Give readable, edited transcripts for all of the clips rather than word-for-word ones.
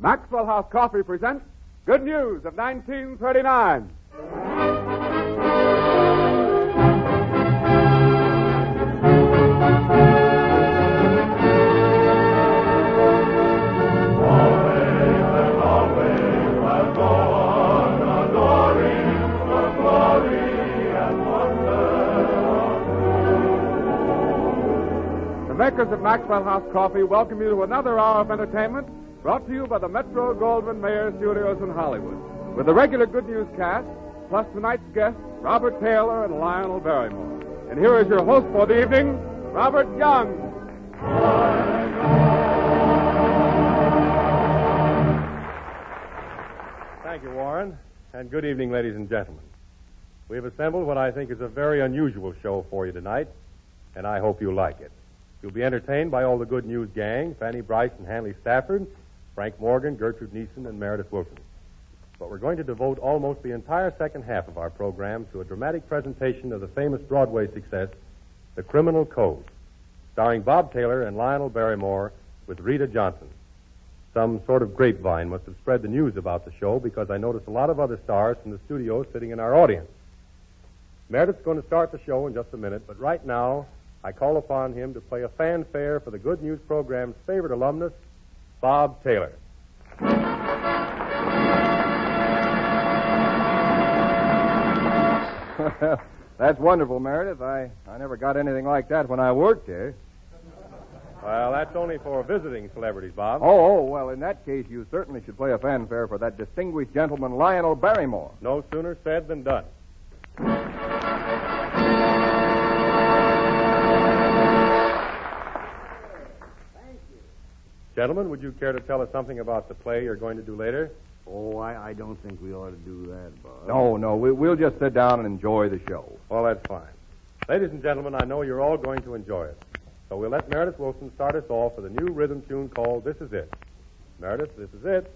Maxwell House Coffee presents Good News of 1939. The makers of Maxwell House Coffee welcome you to another hour of entertainment brought to you by the Metro-Goldwyn-Mayer Studios in Hollywood, with the regular Good News cast, plus tonight's guests, Robert Taylor and Lionel Barrymore. And here is your host for the evening, Robert Young. Thank you, Warren, and good evening, ladies and gentlemen. We have assembled what I think is a very unusual show for you tonight, and I hope you like it. You'll be entertained by all the Good News gang, Fanny Bryce and Hanley Stafford, Frank Morgan, Gertrude Neeson, and Meredith Wilson. But we're going to devote almost the entire second half of our program to a dramatic presentation of the famous Broadway success, The Criminal Code, starring Bob Taylor and Lionel Barrymore with Rita Johnson. Some sort of grapevine must have spread the news about the show, because I noticed a lot of other stars from the studio sitting in our audience. Meredith's going to start the show in just a minute, but right now I call upon him to play a fanfare for the Good News program's favorite alumnus, Bob Taylor. That's wonderful, Meredith. I never got anything like that when I worked here. Well, that's only for visiting celebrities, Bob. Oh, well, in that case, you certainly should play a fanfare for that distinguished gentleman, Lionel Barrymore. No sooner said than done. Gentlemen, would you care to tell us something about the play you're going to do later? Oh, I don't think we ought to do that, Bob. No, we'll just sit down and enjoy the show. Well, that's fine. Ladies and gentlemen, I know you're all going to enjoy it. So we'll let Meredith Wilson start us off with a new rhythm tune called This Is It. Meredith, this is it.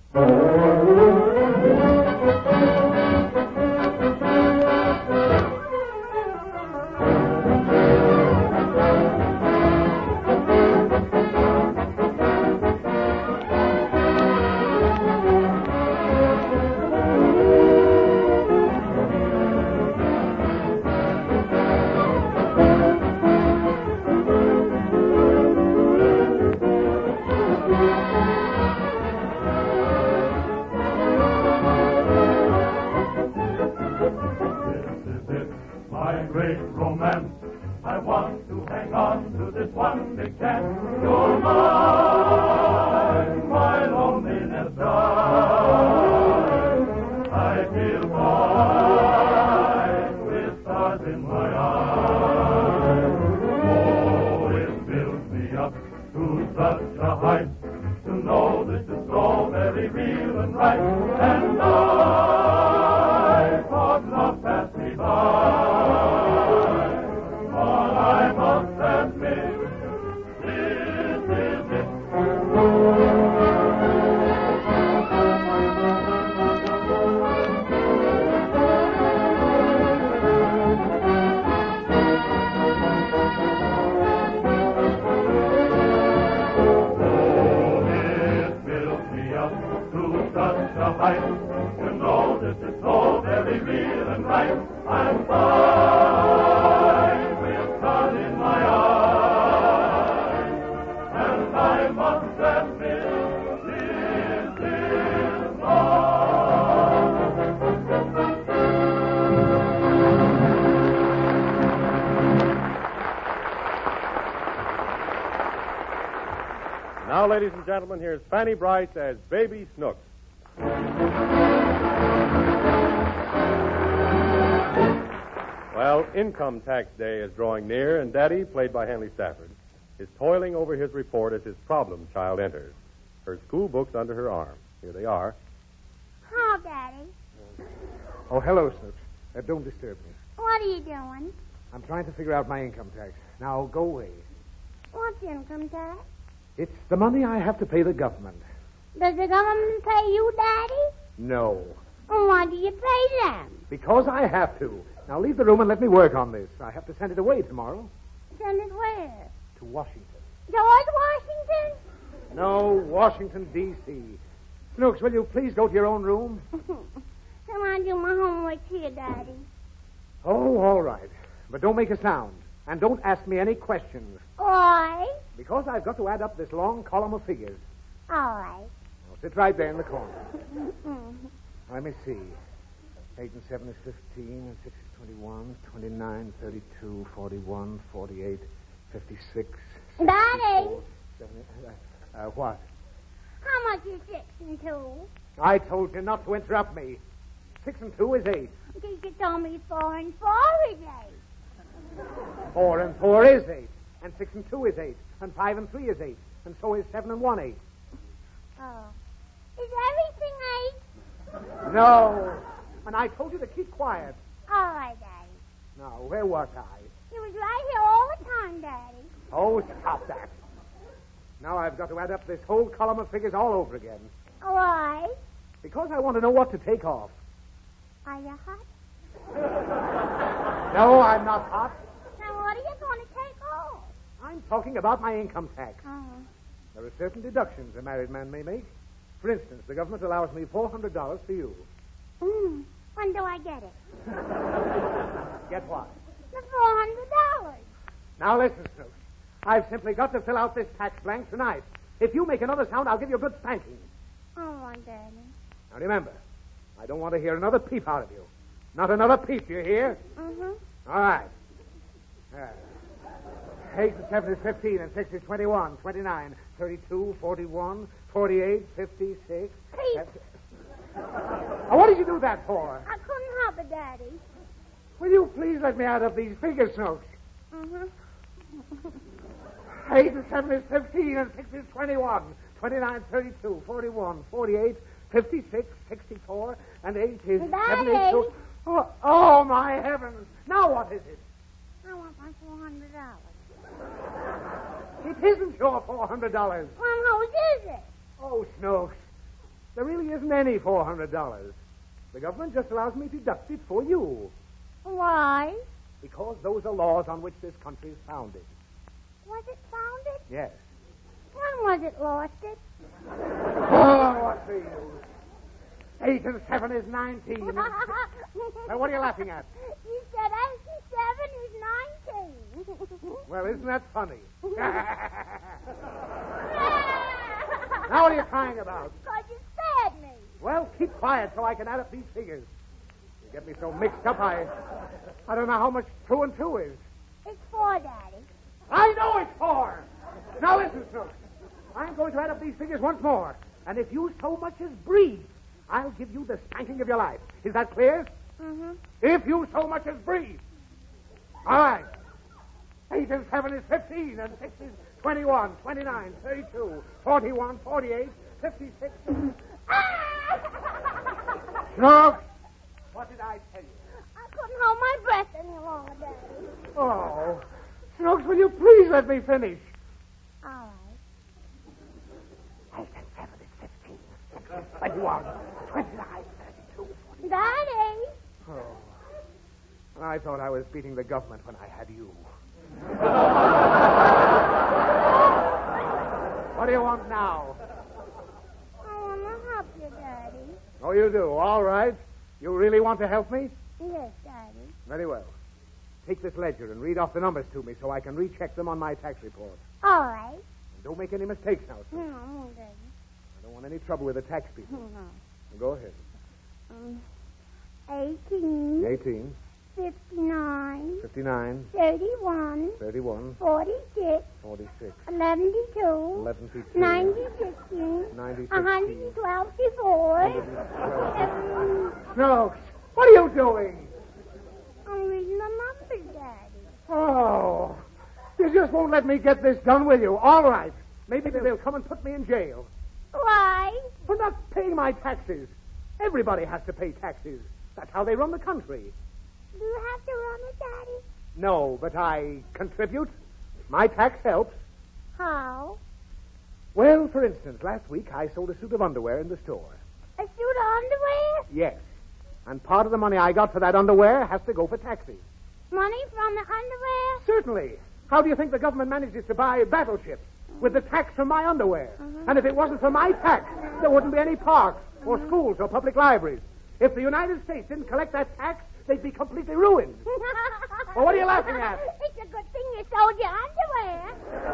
Now, ladies and gentlemen, here's Fanny Bryce as Baby Snooks. Well, income tax day is drawing near, and Daddy, played by Hanley Stafford, is toiling over his report as his problem child enters. Her school books under her arm. Here they are. Hi, Daddy. Oh, hello, Snooks. Don't disturb me. What are you doing? I'm trying to figure out my income tax. Now, go away. What's income tax? It's the money I have to pay the government. Does the government pay you, Daddy? No. Well, why do you pay them? Because I have to. Now, leave the room and let me work on this. I have to send it away tomorrow. Send it where? To Washington. George Washington? No, Washington, D.C. Snooks, will you please go to your own room? Can I do my homework here, Daddy? Oh, all right. But don't make a sound. And don't ask me any questions. Why? Because I've got to add up this long column of figures. All right. I'll sit right there in the corner. Mm-mm. Let me see. 8 and 7 is 15, and 6 is 21, 29, 32, 41, 48, 56. Daddy! 70, what? How much is 6 and 2? I told you not to interrupt me. 6 and 2 is 8. Teacher told me 4 and 4 is 8. 4 and 4 is 8. And 6 and 2 is 8. And 5 and 3 is 8. And so is 7 and 1 8. Oh. Is everything 8? No. And I told you to keep quiet. All right, Daddy. Now, where was I? You was right here all the time, Daddy. Oh, stop that. Now I've got to add up this whole column of figures all over again. Why? Because I want to know what to take off. Are you hot? No, I'm not hot. Now, what are you going to take off? I'm talking about my income tax. Oh. There are certain deductions a married man may make. For instance, the government allows me $400 for you. When do I get it? Get what? The $400. Now listen, Snooks. I've simply got to fill out this tax blank tonight. If you make another sound, I'll give you a good spanking. All right, Daddy. Now remember, I don't want to hear another peep out of you. Not another peep, you hear? Mm-hmm. All right. 8 and 7 is 15, and 6 is 21, 29, 32, 41, 48, 56. Peep. Now, what did you do that for? I couldn't help it, Daddy. Will you please let me add up these figures, Snooks? Mm-hmm. 8 and 7 is 15, and 6 is 21, 29, 32, 41, 48, 56, 64, and 8 is Daddy. 72. Oh, my heavens. Now what is it? I want my $400. It isn't your $400. Well, whose is it? Oh, Snooks. There really isn't any $400. The government just allows me to deduct it for you. Why? Because those are laws on which this country is founded. Was it founded? Yes. When was it lost it? Oh, what's the use? 8 and 7 is 19. Now, what are you laughing at? You said 8 and 7 is 19. Well, isn't that funny? Now, what are you crying about? Because you scared me. Well, keep quiet so I can add up these figures. You get me so mixed up, I don't know how much 2 and 2 is. It's 4, Daddy. I know it's 4. Now, listen, Snooks. I'm going to add up these figures once more. And if you so much as breathe, I'll give you the spanking of your life. Is that clear? Mm-hmm. If you so much as breathe. All right. 8 and 7 is 15, and 6 is 21, 29, 32, 41, 48, 56. Snooks, what did I tell you? I couldn't hold my breath any longer, Daddy. Oh, Snooks, will you please let me finish? All right. 8 and 7 is 15, 6 is 21, 29, 32. Daddy. Oh, I thought I was beating the government when I had you. What do you want now? I want to help you, Daddy. Oh, you do? All right. You really want to help me? Yes, Daddy. Very well. Take this ledger and read off the numbers to me so I can recheck them on my tax report. All right. And don't make any mistakes now, sir. No, Daddy. I don't want any trouble with the tax people. No. Go ahead. 18, 18, 59, 59, 31, 31, 46, 46, 11, 2, 11, 90, 16, 90, 112, 4. Snooks, what are you doing? I'm reading the numbers, Daddy. Oh, you just won't let me get this done with you. All right. Maybe they'll come and put me in jail Why? for not paying my taxes. Everybody has to pay taxes. That's how they run the country. Do you have to run it, Daddy? No, but I contribute. My tax helps. How? Well, for instance, last week I sold a suit of underwear in the store. A suit of underwear? Yes. And part of the money I got for that underwear has to go for taxes. Money from the underwear? Certainly. How do you think the government manages to buy battleships? with the tax from my underwear. And if it wasn't for my tax, there wouldn't be any parks or schools or public libraries. If the United States didn't collect that tax, they'd be completely ruined. Well, what are you laughing at? It's a good thing you sold your underwear.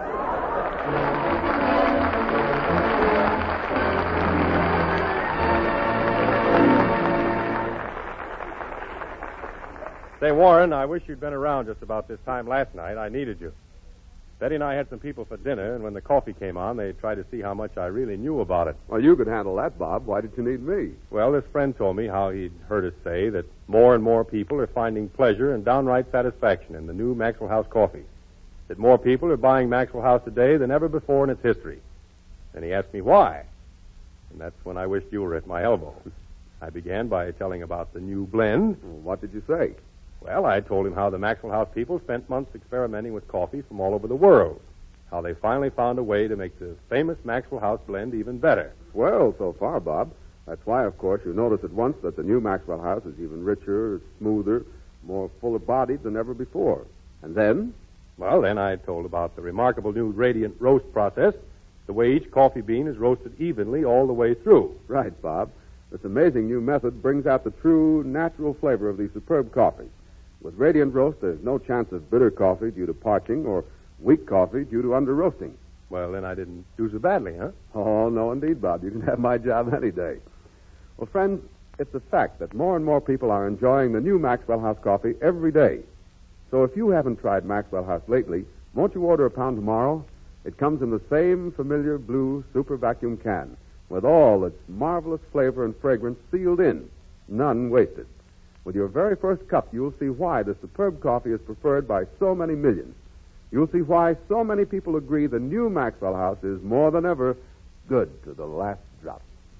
Say, Warren, I wish you'd been around just about this time last night. I needed you. Betty and I had some people for dinner, and when the coffee came on, they tried to see how much I really knew about it. Well, you could handle that, Bob. Why did you need me? Well, this friend told me how he'd heard us say that more and more people are finding pleasure and downright satisfaction in the new Maxwell House coffee. That more people are buying Maxwell House today than ever before in its history. And he asked me why. And that's when I wished you were at my elbow. I began by telling about the new blend. Well, what did you say? Well, I told him how the Maxwell House people spent months experimenting with coffee from all over the world. How they finally found a way to make the famous Maxwell House blend even better. Well, so far, Bob. That's why, of course, you notice at once that the new Maxwell House is even richer, smoother, more fuller-bodied than ever before. And then? Well, then I told about the remarkable new radiant roast process, the way each coffee bean is roasted evenly all the way through. Right, Bob. This amazing new method brings out the true, natural flavor of these superb coffees. With radiant roast, there's no chance of bitter coffee due to parching or weak coffee due to under-roasting. Well, then I didn't do so badly, huh? Oh, no, indeed, Bob. You can have my job any day. Well, friends, it's a fact that more and more people are enjoying the new Maxwell House coffee every day. So if you haven't tried Maxwell House lately, won't you order a pound tomorrow? It comes in the same familiar blue super vacuum can with all its marvelous flavor and fragrance sealed in, none wasted. With your very first cup, you'll see why the superb coffee is preferred by so many millions. You'll see why so many people agree the new Maxwell House is more than ever good to the last drop.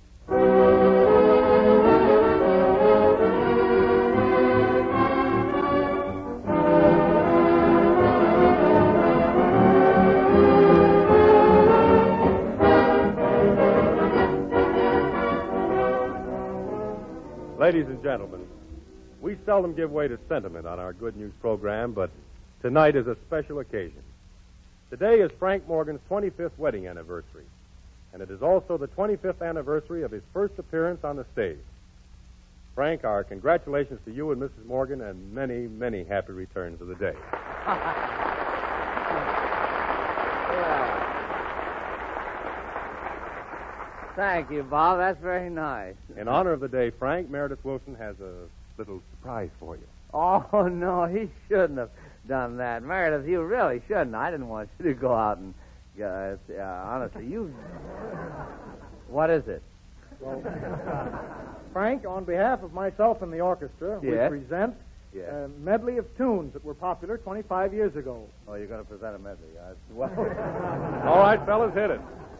Ladies and gentlemen, we seldom give way to sentiment on our Good News program, but tonight is a special occasion. Today is Frank Morgan's 25th wedding anniversary, and it is also the 25th anniversary of his first appearance on the stage. Frank, our congratulations to you and Mrs. Morgan, and many, many happy returns of the day. Thank you, Bob. That's very nice. In honor of the day, Frank, Meredith Wilson has a little surprise for you. Oh, no, he shouldn't have done that. Meredith, you really shouldn't. I didn't want you to go out and... honestly, you... What is it? Well, Frank, on behalf of myself and the orchestra, Yes? we present a medley of tunes that were popular 25 years ago. Oh, you're going to present a medley. Well... All right, fellas, hit it.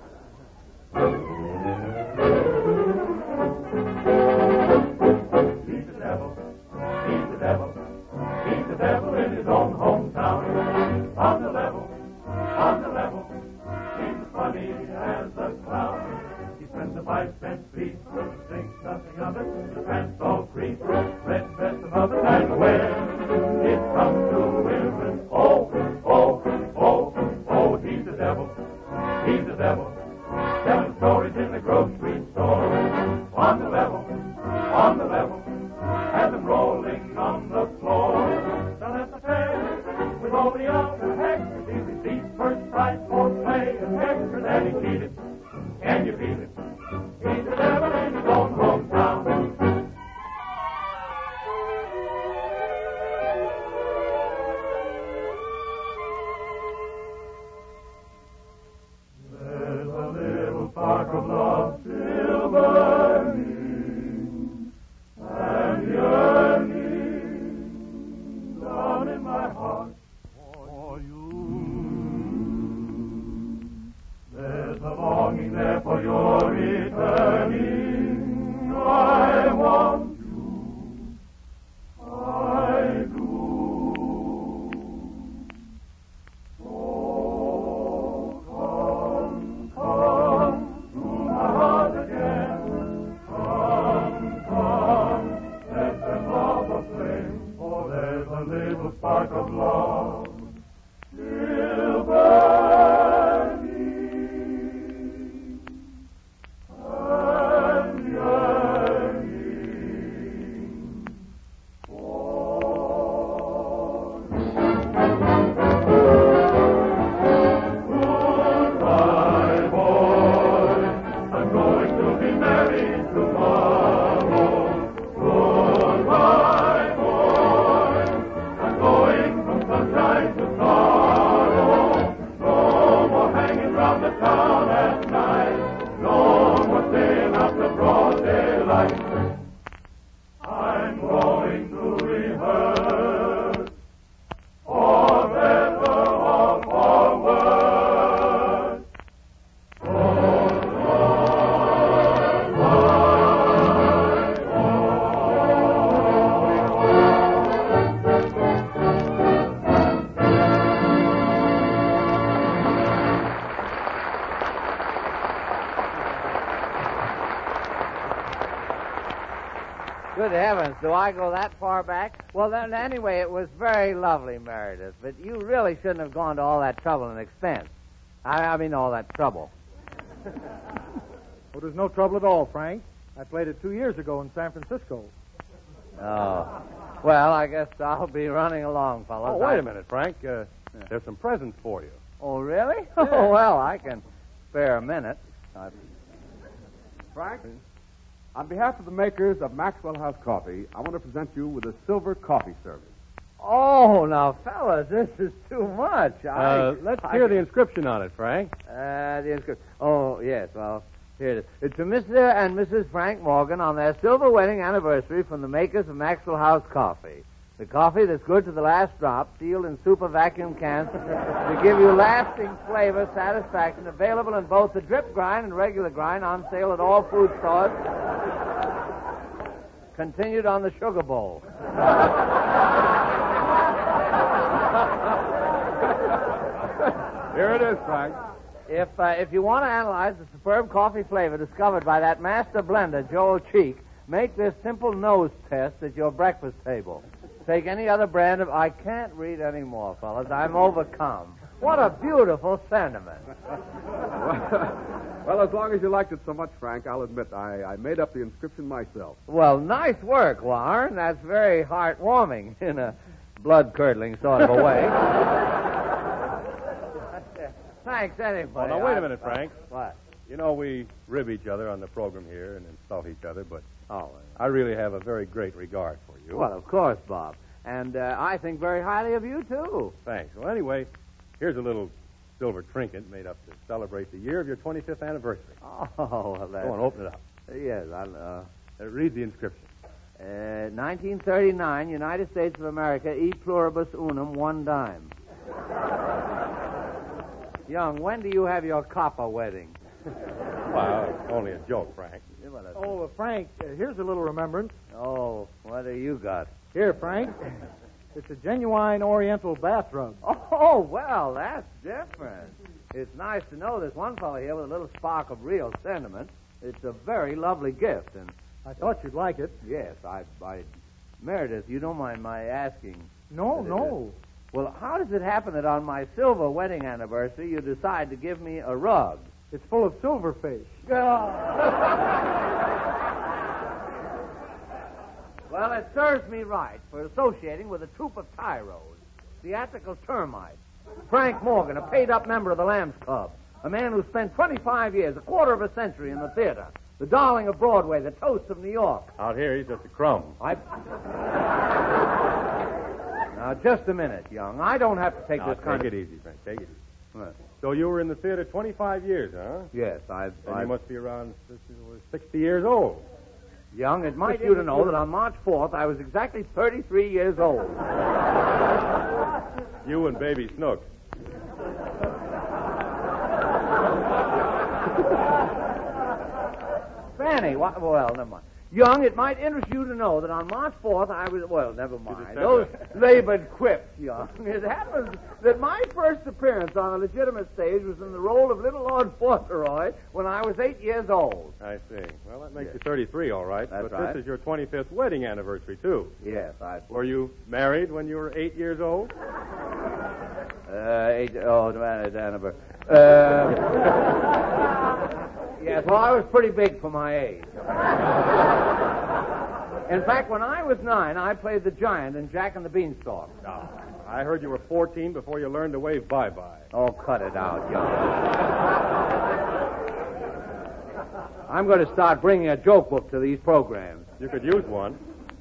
He's the devil. He's the devil. He's the devil in his own hometown. On the level. On the level. He's as funny as a clown. He spends a 5-cent piece. Thinks nothing of it. The pants all crease. Red vest above it. And when it comes to women, oh, oh, oh, oh, he's the devil. He's the devil. Telling stories in the grocery store. On the level, on the level, has them rolling on the floor. Down at the fair, with all the other extras, he received first prize for play and extra that he cheated. Can you feel it? He's the devil in his own hometown. There's a little spark of love still burning and yearning down in my heart for you. There's a longing there for your tomorrow. Goodbye, boy. I'm going from sunshine to sorrow. No more hanging round the town at night. No more staying up to broad daylight. I'm going to rehearse for better or for worse. Oh, Lord, my Good heavens, do I go that far back? Well, then, anyway, it was very lovely, Meredith, but you really shouldn't have gone to all that trouble and expense. I mean, all that trouble. Well, there's no trouble at all, Frank. I played it 2 years ago in San Francisco. Oh. Well, I guess I'll be running along, fellas. Oh, wait a minute, Frank. There's some presents for you. Oh, really? Oh, well, I can spare a minute. Frank, on behalf of the makers of Maxwell House Coffee, I want to present you with a silver coffee service. Oh, now, fellas, this is too much. Let's hear the inscription on it, Frank. The inscription. Oh, yes, well, here it is. It's to Mr. and Mrs. Frank Morgan on their silver wedding anniversary from the makers of Maxwell House Coffee. The coffee that's good to the last drop, sealed in super vacuum cans to give you lasting flavor, satisfaction, available in both the drip grind and regular grind, on sale at all food stores. Continued on the sugar bowl. Here it is, Frank. If you want to analyze the superb coffee flavor discovered by that master blender, Joel Cheek, make this simple nose test at your breakfast table. Take any other brand of... I can't read anymore, fellas. I'm overcome. What a beautiful sentiment. Well, as long as you liked it so much, Frank, I'll admit I made up the inscription myself. Well, nice work, Warren. That's very heartwarming in a blood-curdling sort of a way. Thanks, anyway. Well, now, wait a minute, Frank. What? You know, we rib each other on the program here and insult each other, but Oh, I really have a very great regard for you. well, of course, Bob. And I think very highly of you, too. Thanks. Well, anyway, here's a little silver trinket made up to celebrate the year of your 25th anniversary. Oh, well, that's... Go on, open it up. Yes, I'll... Read the inscription. 1939, United States of America, e pluribus unum, 1 dime. Young, when do you have your copper wedding? Well, it's only a joke, Frank. Oh, Frank, here's a little remembrance. Oh, what do you got? Here, Frank. It's a genuine Oriental bath rug. Oh, well, that's different. It's nice to know there's one fellow here with a little spark of real sentiment. It's a very lovely gift, and... I thought you'd like it. Yes, I Meredith, you don't mind my asking? No. Well, how does it happen that on my silver wedding anniversary you decide to give me a rug? It's full of silverfish. Well, it serves me right for associating with a troupe of tyros, theatrical termites. Frank Morgan, a paid-up member of the Lambs Club, a man who spent 25 years, a quarter of a century in the theater, the darling of Broadway, the toast of New York. Out here, he's just a crumb. Now, just a minute, Young. I don't have to take Now, this kind take of... it easy, Frank. Take it easy. What? So you were in the theater 25 years, huh? Yes, Then you must be around 60 years old. Young, it might you to know that on March 4th I was exactly 33 years old. You and Baby Snook. Fanny, well, never mind. Young, it might interest you to know that on March 4th I was... Well, never mind. Those labored quips, Young. It happens that my first appearance on a legitimate stage was in the role of Little Lord Fauntleroy when I was 8 years old. I see. Well, that makes you 33, all right. That's but right. This is your 25th wedding anniversary, too. Yes, Were you married when you were 8 years old? Anniversary. Yes, well, I was pretty big for my age. In fact, when I was 9, I played the giant in Jack and the Beanstalk. No. I heard you were 14 before you learned to wave bye-bye. Oh, cut it out, Young. I'm going to start bringing a joke book to these programs. You could use one.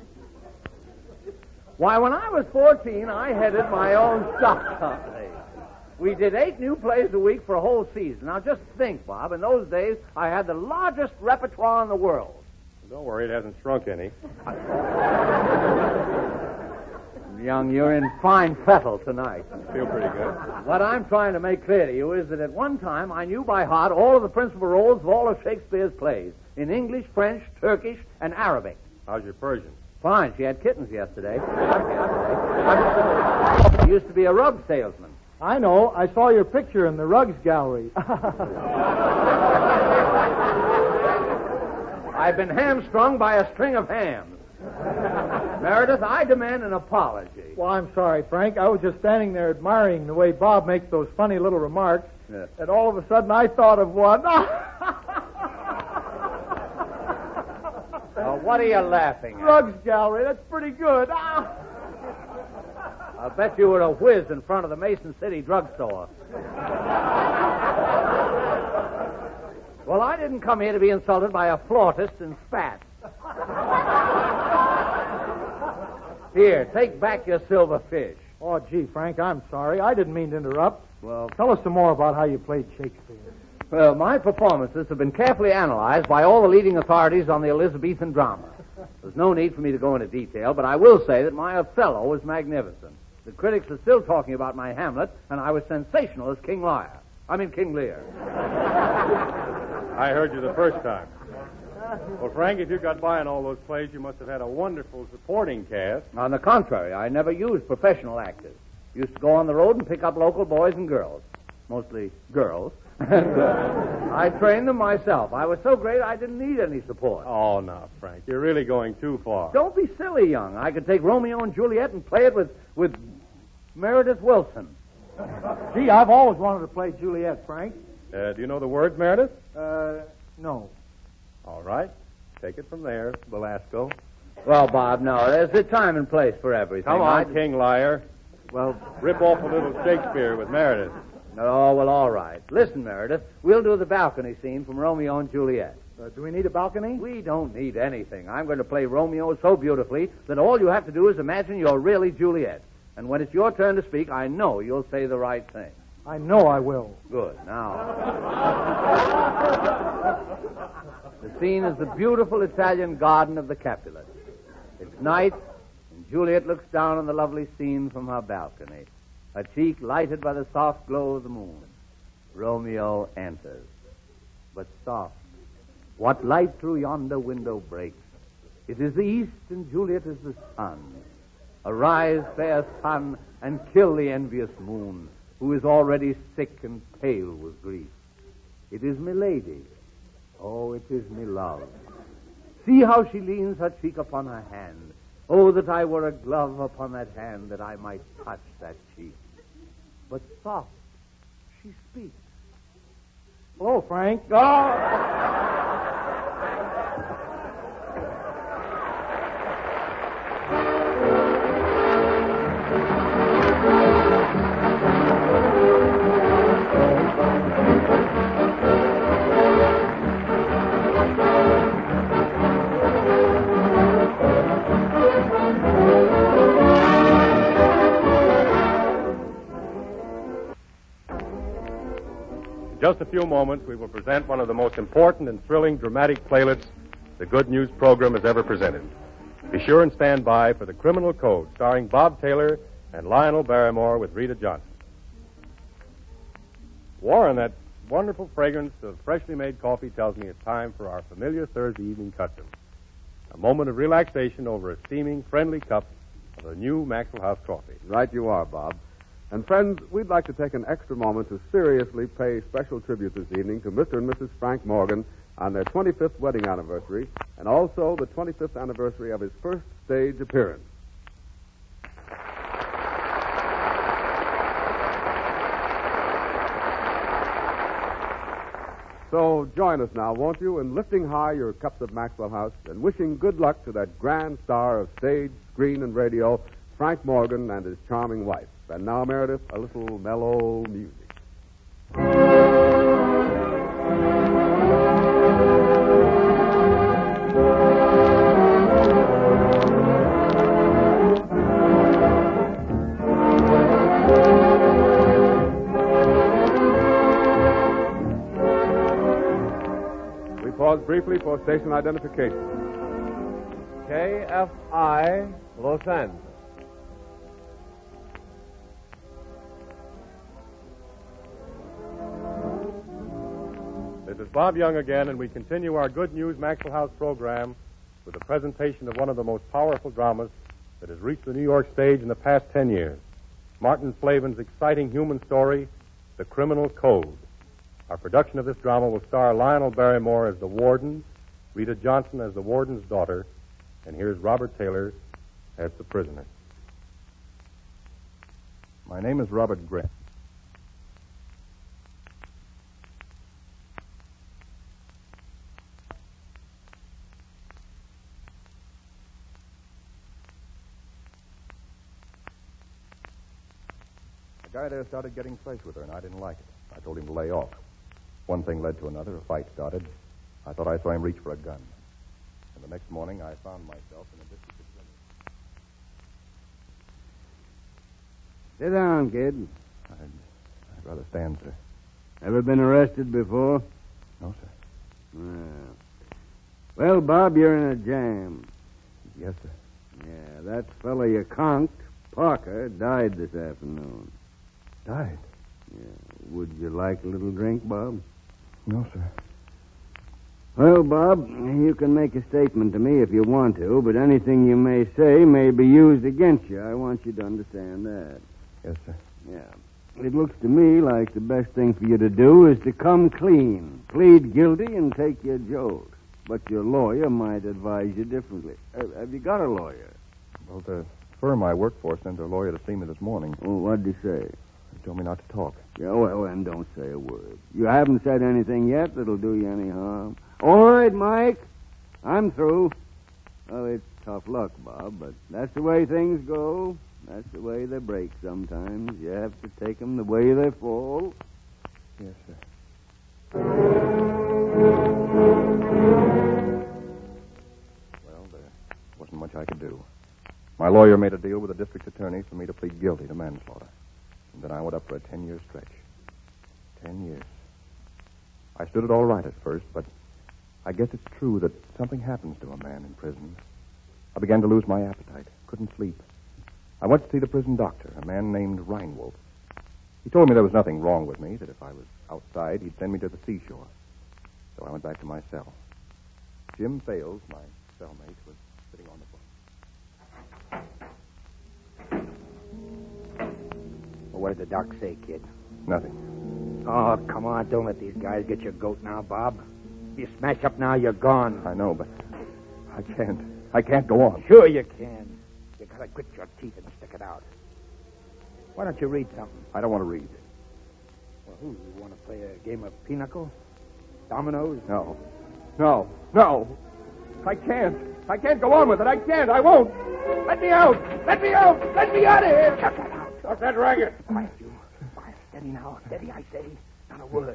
Why, when I was 14, I headed my own stock company. We did 8 new plays a week for a whole season. Now, just think, Bob. In those days, I had the largest repertoire in the world. Don't worry, it hasn't shrunk any. Young, you're in fine fettle tonight. Feel pretty good. What I'm trying to make clear to you is that at one time I knew by heart all of the principal roles of all of Shakespeare's plays in English, French, Turkish, and Arabic. How's your Persian? Fine. She had kittens yesterday. He used to be a rug salesman. I know. I saw your picture in the rugs gallery. I've been hamstrung by a string of hams. Meredith, I demand an apology. Well, I'm sorry, Frank. I was just standing there admiring the way Bob makes those funny little remarks. Yeah. And all of a sudden I thought of one. What are you laughing at? Rugs gallery. That's pretty good. I'll bet you were a whiz in front of the Mason City drugstore. Well, I didn't come here to be insulted by a flautist in spats. Here, take back your silver fish. Oh, gee, Frank, I'm sorry. I didn't mean to interrupt. Well, Tell us some more about how you played Shakespeare. Well, my performances have been carefully analyzed by all the leading authorities on the Elizabethan drama. There's no need for me to go into detail, but I will say that my Othello was magnificent. The critics are still talking about my Hamlet, and I was sensational as King Lear. I heard you the first time. Well, Frank, if you got by in all those plays, you must have had a wonderful supporting cast. On the contrary, I never used professional actors. Used to go on the road and pick up local boys and girls. Mostly girls. I trained them myself. I was so great I didn't need any support. Oh, no, Frank. You're really going too far. Don't be silly, young. I could take Romeo and Juliet and play it with Meredith Wilson. Gee, I've always wanted to play Juliet, Frank. Do you know the words, Meredith? No. All right. Take it from there, Belasco. Well, Bob, no. There's a time and place for everything. Come on, King Lear. Well, Rip off a little Shakespeare with Meredith. oh, well, all right. Listen, Meredith, we'll do the balcony scene from Romeo and Juliet. Do we need a balcony? We don't need anything. I'm going to play Romeo so beautifully that all you have to do is imagine you're really Juliet. And when it's your turn to speak, I know you'll say the right thing. I know I will. Good. Now, the scene is the beautiful Italian garden of the Capulet. It's night, and Juliet looks down on the lovely scene from her balcony, her cheek lighted by the soft glow of the moon. Romeo enters. But soft, what light through yonder window breaks? It is the east, and Juliet is the sun. Arise, fair sun, and kill the envious moon, who is already sick and pale with grief. It is milady. Oh, it is me love. See how she leans her cheek upon her hand. Oh, that I were a glove upon that hand, that I might touch that cheek. But soft, she speaks. Hello, Frank. Oh! In just a few moments, we will present one of the most important and thrilling dramatic playlets the Good News program has ever presented. Be sure and stand by for The Criminal Code, starring Bob Taylor and Lionel Barrymore with Rita Johnson. Warren, that wonderful fragrance of freshly made coffee tells me it's time for our familiar Thursday evening custom. A moment of relaxation over a steaming, friendly cup of the new Maxwell House coffee. Right you are, Bob. And friends, we'd like to take an extra moment to seriously pay special tribute this evening to Mr. and Mrs. Frank Morgan on their 25th wedding anniversary and also the 25th anniversary of his first stage appearance. So join us now, won't you, in lifting high your cups of Maxwell House and wishing good luck to that grand star of stage, screen, and radio, Frank Morgan and his charming wife. And now, Meredith, a little mellow music. for station identification. KFI, Los Angeles. This is Bob Young again, and we continue our Good News Maxwell House program with a presentation of one of the most powerful dramas that has reached the New York stage in the past 10 years. Martin Flavin's exciting human story, The Criminal Code. Our production of this drama will star Lionel Barrymore as the warden, Rita Johnson as the warden's daughter, and here's Robert Taylor as the prisoner. My name is Robert Grant. The guy there started getting fresh with her, and I didn't like it. I told him to lay off. One thing led to another. A fight started. I thought I saw him reach for a gun. And the next morning, I found myself in a district attorney. Sit down, kid. I'd rather stand, sir. Ever been arrested before? No, sir. Well, Bob, you're in a jam. Yes, sir. Yeah, that fellow you conked, Parker, died this afternoon. Died? Yeah. Would you like a little drink, Bob? No, sir. Well, Bob, you can make a statement to me if you want to, but anything you may say may be used against you. I want you to understand that. Yes, sir. Yeah. It looks to me like the best thing for you to do is to come clean, plead guilty, and take your jolt. But your lawyer might advise you differently. Have you got a lawyer? Well, the firm I work for sent a lawyer to see me this morning. Oh, what'd he say? He told me not to talk. Yeah, well, then don't say a word. You haven't said anything yet that'll do you any harm. All right, Mike. I'm through. Oh, it's tough luck, Bob, but that's the way things go. That's the way they break sometimes. You have to take them the way they fall. Yes, sir. Well, there wasn't much I could do. My lawyer made a deal with the district attorney for me to plead guilty to manslaughter. And then I went up for a 10-year stretch. 10 years. I stood it all right at first, but I guess it's true that something happens to a man in prison. I began to lose my appetite. Couldn't sleep. I went to see the prison doctor, a man named Reinwolf. He told me there was nothing wrong with me, that if I was outside, he'd send me to the seashore. So I went back to my cell. Jim Fales, my cellmate, was sitting on the bunk. Well, what did the doc say, kid? Nothing. Oh, come on. Don't let these guys get your goat now, Bob. If you smash up now, you're gone. I know, but I can't. I can't go on. Sure you can. You gotta grit your teeth and stick it out. Why don't you read something? I don't want to read. Well, you want to play a game of pinochle? Dominoes? No. No. No. I can't. I can't go on with it. I can't. I won't. Let me out. Let me out. Let me out of here. Shut that out. Stop that racket. Quiet, you. Quiet. Steady now. Steady, I say. Not a word.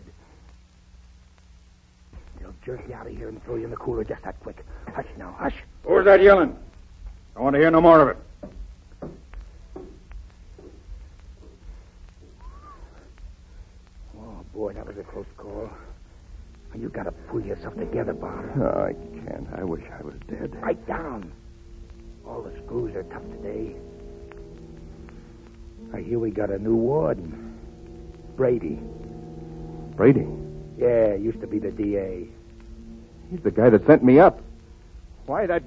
They'll jerk you out of here and throw you in the cooler just that quick. Hush now. Hush. Who's that yelling? I want to hear no more of it. Oh, boy, that was a close call. You gotta pull yourself together, Bob. No, I can't. I wish I was dead. Right down. All the screws are tough today. I hear we got a new warden. Brady. Brady? Yeah, used to be the DA. He's the guy that sent me up. Why, that...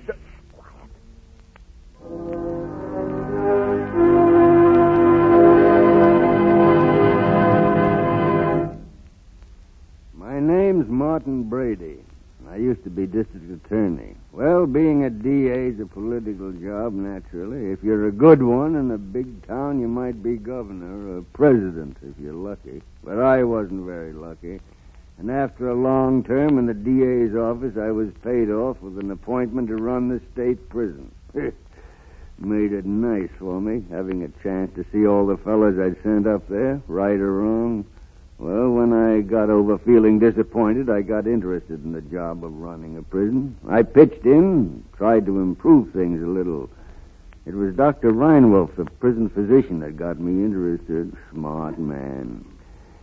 My name's Martin Brady. I used to be district attorney. Well, being a DA's a political job, naturally. If you're a good one in a big town, you might be governor or president if you're lucky. But I wasn't very lucky. And after a long term in the DA's office, I was paid off with an appointment to run the state prison. Made it nice for me, having a chance to see all the fellas I'd sent up there, right or wrong. Well, when I got over feeling disappointed, I got interested in the job of running a prison. I pitched in, tried to improve things a little. It was Dr. Reinwolf, the prison physician, that got me interested. Smart man.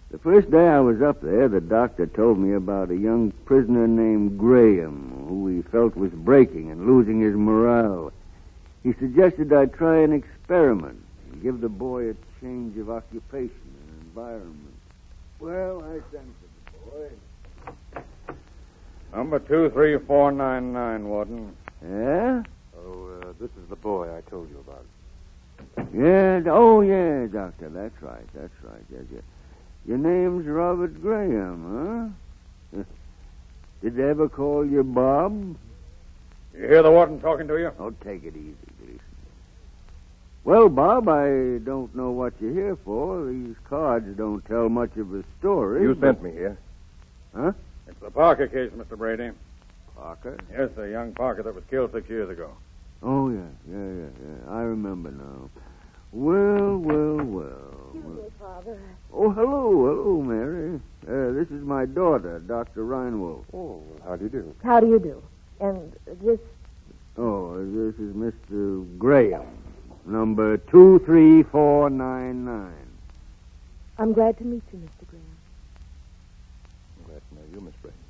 The first day I was up there, the doctor told me about a young prisoner named Graham, who he felt was breaking and losing his morale. He suggested I try an experiment and give the boy a change of occupation and environment. Well, I sent for the boy. Number 23499, Warden. Yeah? Oh, this is the boy I told you about. Yeah, oh, yeah, Doctor, that's right. Yes. Your name's Robert Graham, huh? Did they ever call you Bob? You hear the warden talking to you? Oh, take it easy, Gleason. Well, Bob, I don't know what you're here for. These cards don't tell much of a story. You sent me here. Huh? It's the Parker case, Mr. Brady. Parker? Yes, the young Parker that was killed 6 years ago. Oh, yeah. I remember now. Well. Excuse me, Father. Oh, hello, Mary. This is my daughter, Dr. Reinwolf. Oh, how do you do? How do you do? And this... Oh, this is Mr. Graham, number 23499. I'm glad to meet you, Mr. Graham. I'm glad to know you, Miss Brady.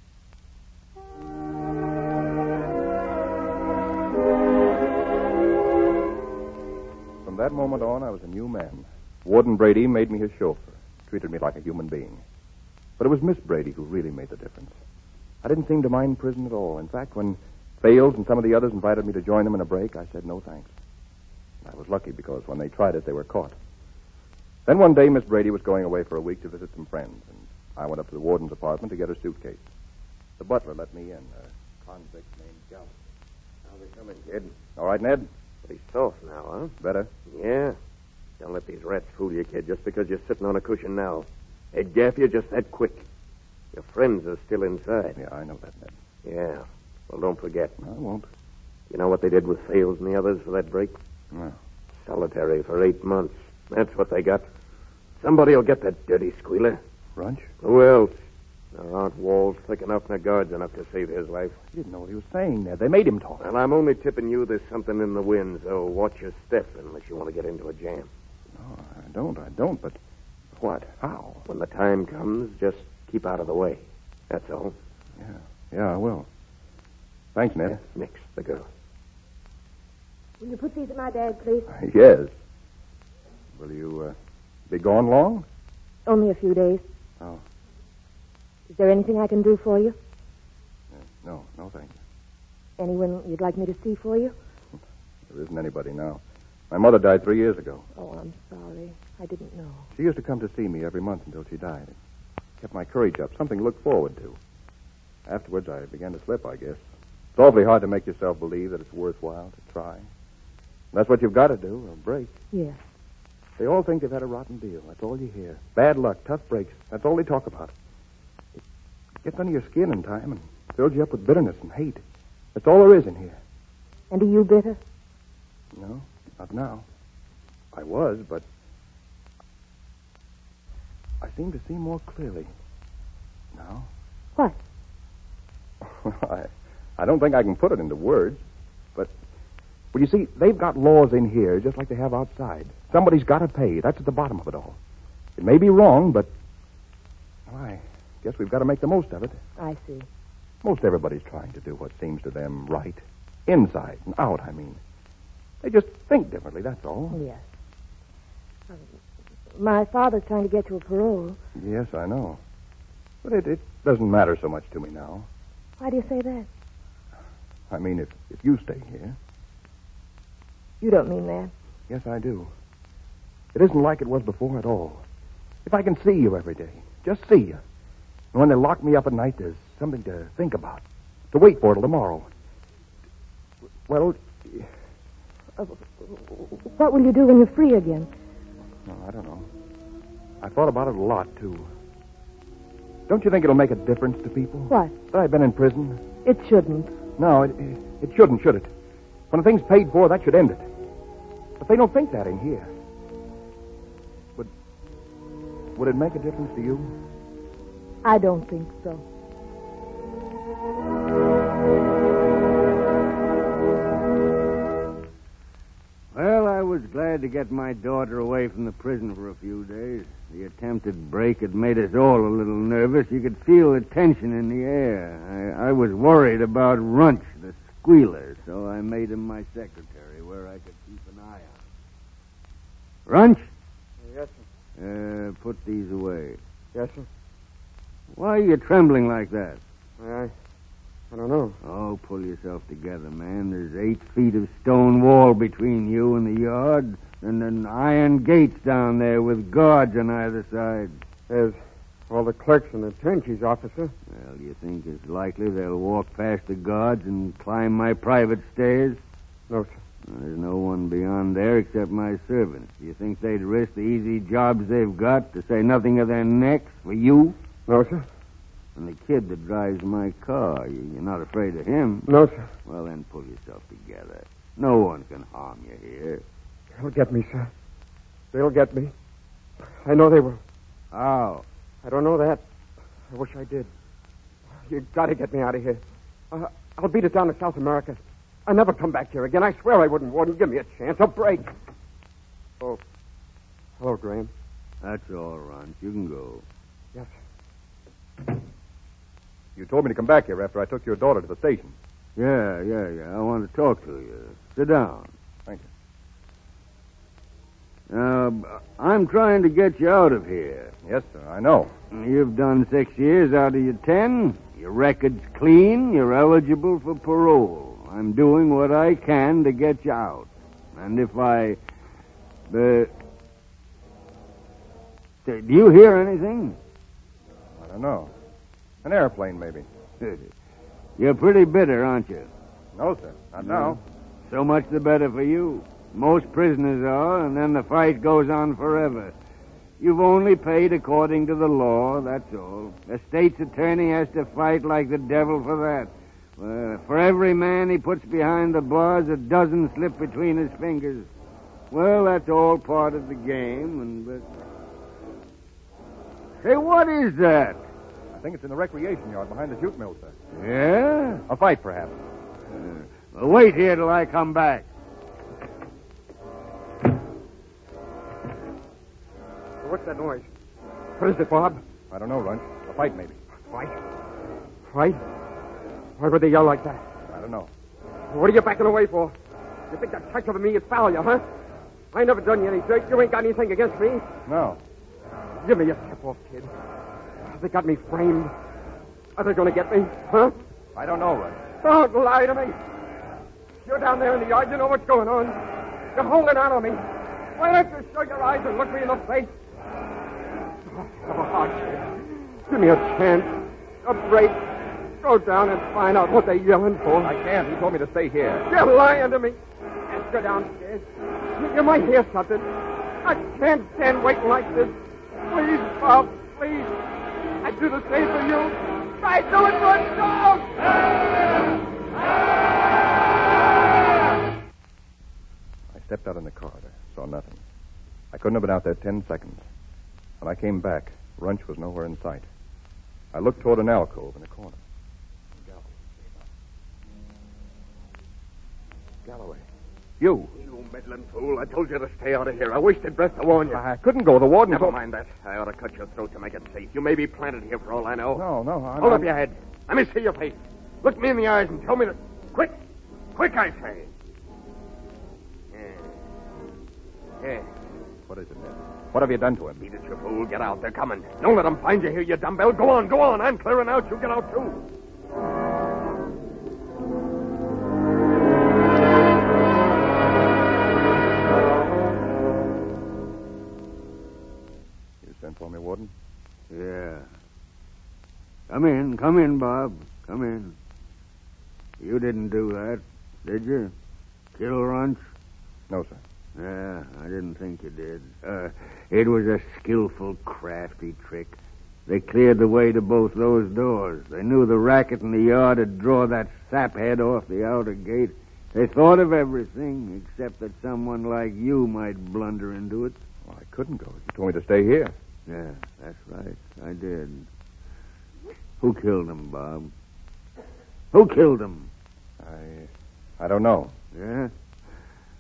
From that moment on, I was a new man. Warden Brady made me his chauffeur, treated me like a human being. But it was Miss Brady who really made the difference. I didn't seem to mind prison at all. In fact, when Fales and some of the others invited me to join them in a break, I said no thanks. I was lucky because when they tried it, they were caught. Then one day, Miss Brady was going away for a week to visit some friends, and I went up to the warden's apartment to get her suitcase. The butler let me in, a convict named Gallup. How's it coming, kid? All right, Ned? Pretty soft now, huh? Better? Yeah. Don't let these rats fool you, kid, just because you're sitting on a cushion now. They'd gaff you just that quick. Your friends are still inside. Yeah, I know that, Ned. Yeah. Well, don't forget. I won't. You know what they did with Fales and the others for that break? No. Solitary for 8 months. That's what they got. Somebody will get that dirty squealer. Runch? Who else? There aren't walls thick enough nor guards enough to save his life. He didn't know what he was saying, Ned. They made him talk. Well, I'm only tipping you there's something in the wind, so watch your step unless you want to get into a jam. No, I don't, but what? How? When the time comes, just keep out of the way. That's all. Yeah, I will. Thanks, Ned. Mix, the girl. Will you put these at my bag, please? Yes. Will you be gone long? Only a few days. Oh. Is there anything I can do for you? No, thank you. Anyone you'd like me to see for you? There isn't anybody now. My mother died 3 years ago. Oh, I'm sorry. I didn't know. She used to come to see me every month until she died. It kept my courage up, something to look forward to. Afterwards, I began to slip, I guess. It's awfully hard to make yourself believe that it's worthwhile to try. That's what you've got to do, or break. Yes. They all think they've had a rotten deal. That's all you hear. Bad luck, tough breaks. That's all they talk about. It gets under your skin in time and fills you up with bitterness and hate. That's all there is in here. And are you bitter? No, not now. I was, but I seem to see more clearly now. What? I don't think I can put it into words, but, well, you see, they've got laws in here just like they have outside. Somebody's got to pay. That's at the bottom of it all. It may be wrong, but, well, I guess we've got to make the most of it. I see. Most everybody's trying to do what seems to them right. Inside and out, I mean. They just think differently, that's all. Yes. My father's trying to get you a parole. Yes, I know. But it doesn't matter so much to me now. Why do you say that? I mean, if you stay here. You don't mean that. Yes, I do. It isn't like it was before at all. If I can see you every day, just see you. And when they lock me up at night, there's something to think about, to wait for till tomorrow. Well, what will you do when you're free again? Oh, I don't know. I thought about it a lot, too. Don't you think it'll make a difference to people? What? That I've been in prison? It shouldn't. No, it shouldn't, should it? When a thing's paid for, that should end it. But they don't think that in here. Would it make a difference to you? I don't think so. Well, I was glad had to get my daughter away from the prison for a few days. The attempted break had made us all a little nervous. You could feel the tension in the air. I was worried about Runch, the squealer, so I made him my secretary where I could keep an eye on him. Runch? Yes, sir. Put these away. Yes, sir. Why are you trembling like that? I don't know. Oh, pull yourself together, man. There's 8 feet of stone wall between you and the yard, and then iron gates down there with guards on either side. There's all the clerks in the turnkeys, officer. Well, do you think it's likely they'll walk past the guards and climb my private stairs? No, sir. There's no one beyond there except my servants. Do you think they'd risk the easy jobs they've got, to say nothing of their necks, for you? No, sir. And the kid that drives my car, you're not afraid of him? No, sir. Well, then pull yourself together. No one can harm you here. They'll get me, sir. They'll get me. I know they will. How? I don't know that. I wish I did. You've got to get me out of here. I'll beat it down to South America. I'll never come back here again. I swear I wouldn't, Warden. Give me a chance, a break. Oh. Hello, Graham. That's all, Ron. You can go. Yes. You told me to come back here after I took your daughter to the station. Yeah. I want to talk to you. Sit down. Thank you. I'm trying to get you out of here. Yes, sir, I know. You've done 6 years out of your 10. Your record's clean. You're eligible for parole. I'm doing what I can to get you out. And if do you hear anything? I don't know. An airplane, maybe. You're pretty bitter, aren't you? No, sir. Not now. So much the better for you. Most prisoners are, and then the fight goes on forever. You've only paid according to the law, that's all. The state's attorney has to fight like the devil for that. For every man he puts behind the bars, a dozen slip between his fingers. Well, that's all part of the game, Hey, what is that? I think it's in the recreation yard behind the jute mill, sir. Yeah? A fight, perhaps. Well, wait here till I come back. What's that noise? What is it, Bob? I don't know, Runch. A fight, maybe. Fight? Fight? Why would they yell like that? I don't know. What are you backing away for? You think that check of me is failure, huh? I never done you any dirt. You ain't got anything against me. No. Give me your tip-off, kid. They got me framed. Are they going to get me, huh? I don't know, Runch. Don't lie to me. You're down there in the yard. You know what's going on. You're holding out on me. Why don't you show your eyes and look me in the face? Oh, kid. Give me a chance. A break. Go down and find out what they're yelling for. I can't. He told me to stay here. You're lying to me. Let's go downstairs. You might hear something. I can't stand waiting like this. Please, Bob, please. I'd do the same for you. Try do it for a dog. I stepped out in the corridor. Saw nothing. I couldn't have been out there 10 seconds. When I came back, Runch was nowhere in sight. I looked toward an alcove in a corner. Galloway. You. You meddling fool. I told you to stay out of here. I wasted breath to warn you. I couldn't go. The warden Never told... mind that. I ought to cut your throat to make it safe. You may be planted here for all I know. No. Hold up your head. Let me see your face. Look me in the eyes and tell me that... Quick! Quick, I say. Yeah. What is it, Ned? What have you done to him? Beat it, you fool. Get out. They're coming. Don't let them find you here, you dumbbell. Go on. I'm clearing out. You get out, too. You sent for me, Warden? Yeah. Come in, Bob. Come in. You didn't do that, did you? Kill Runch? No, sir. Yeah, I didn't think you did. It was a skillful, crafty trick. They cleared the way to both those doors. They knew the racket in the yard would draw that saphead off the outer gate. They thought of everything, except that someone like you might blunder into it. Well, I couldn't go. You told me to stay here. Yeah, that's right. I did. Who killed him, Bob? Who killed him? I don't know. Yeah?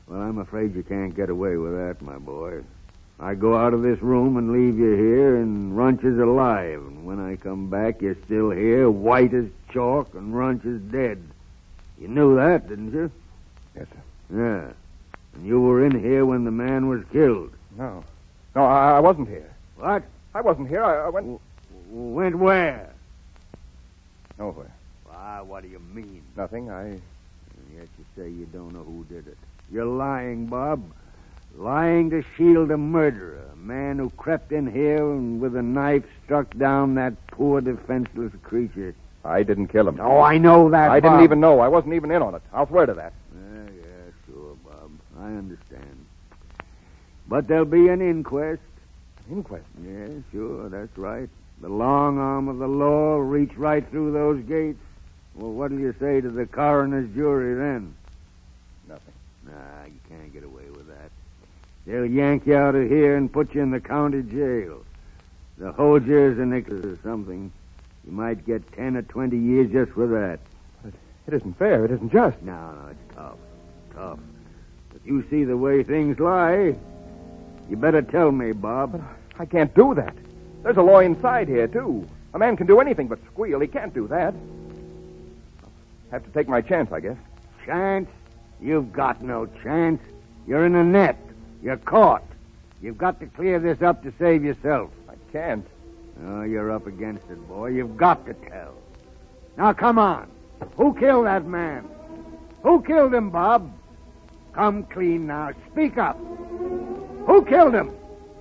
Well, I'm afraid you can't get away with that, my boy. I go out of this room and leave you here, and Runch is alive. And when I come back, you're still here, white as chalk, and Runch is dead. You knew that, didn't you? Yes, sir. Yeah. And you were in here when the man was killed. No. No, I wasn't here. What? I wasn't here. I went... Went where? Nowhere. Why, what do you mean? Nothing. And yet you say you don't know who did it. You're lying, Bob. Lying to shield a murderer. A man who crept in here and with a knife struck down that poor, defenseless creature. I didn't kill him. Oh, I know that, I Bob. didn't even know. I wasn't even in on it. I'll swear to that. Yeah, sure, Bob. I understand. But there'll be an inquest. An inquest? Yeah, sure, that's right. The long arm of the law will reach right through those gates. Well, what'll you say to the coroner's jury then? Nothing. Nah, you can't get away with that. They'll yank you out of here and put you in the county jail. They'll hold you as a nickel or something. You might get 10 or 20 years just for that. But it isn't fair. It isn't just. No, it's tough. Tough. If you see the way things lie, you better tell me, Bob. But I can't do that. There's a law inside here, too. A man can do anything but squeal. He can't do that. I'll have to take my chance, I guess. Chance? You've got no chance. You're in a net. You're caught. You've got to clear this up to save yourself. I can't. Oh, you're up against it, boy. You've got to tell. Now, come on. Who killed that man? Who killed him, Bob? Come clean now. Speak up. Who killed him?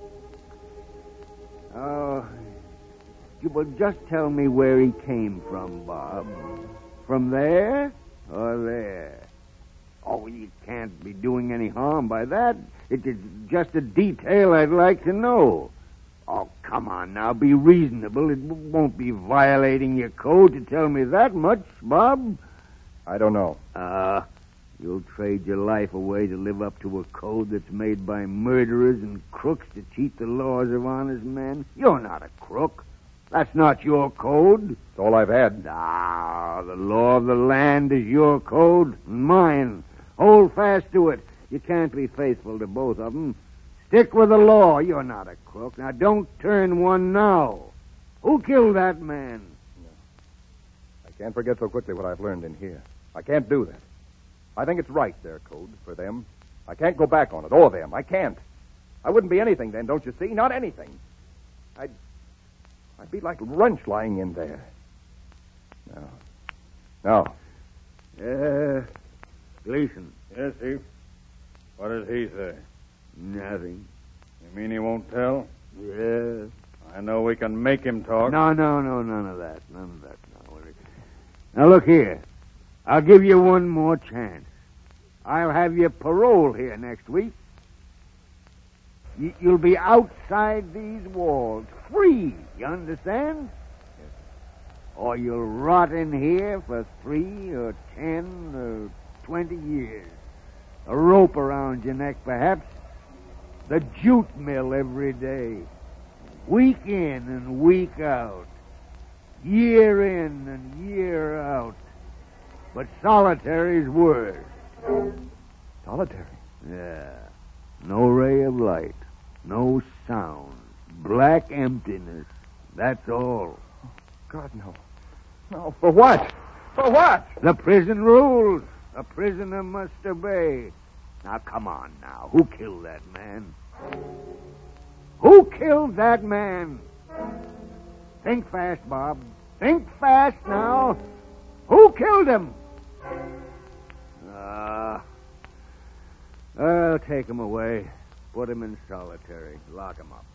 Oh, you will just tell me where he came from, Bob. From there or there? Oh, you can't be doing any harm by that. It's just a detail I'd like to know. Oh, come on now. Be reasonable. It won't be violating your code to tell me that much, Bob. I don't know. You'll trade your life away to live up to a code that's made by murderers and crooks to cheat the laws of honest men? You're not a crook. That's not your code. It's all I've had. Ah, the law of the land is your code and mine. Hold fast to it. You can't be faithful to both of them. Stick with the law. You're not a crook. Now, don't turn one now. Who killed that man? No. I can't forget so quickly what I've learned in here. I can't do that. I think it's right, their code, for them. I can't go back on it, or them. I can't. I wouldn't be anything then, don't you see? Not anything. I'd be like Runch lying in there. No. Gleason. Yes, Chief. What does he say? Nothing. You mean he won't tell? Yes. I know we can make him talk. No, none of that. Now, look here. I'll give you one more chance. I'll have you parole here next week. You'll be outside these walls, free, you understand? Yes. Or you'll rot in here for 3 or 10 or 20 years. A rope around your neck, perhaps. The jute mill every day. Week in and week out. Year in and year out. But solitary's worse. Solitary? Yeah. No ray of light. No sound. Black emptiness. That's all. God, no. No, for what? For what? The prison rules. A prisoner must obey. Now, come on now. Who killed that man? Who killed that man? Think fast, Bob. Think fast now. Who killed him? I'll take him away. Put him in solitary. Lock him up.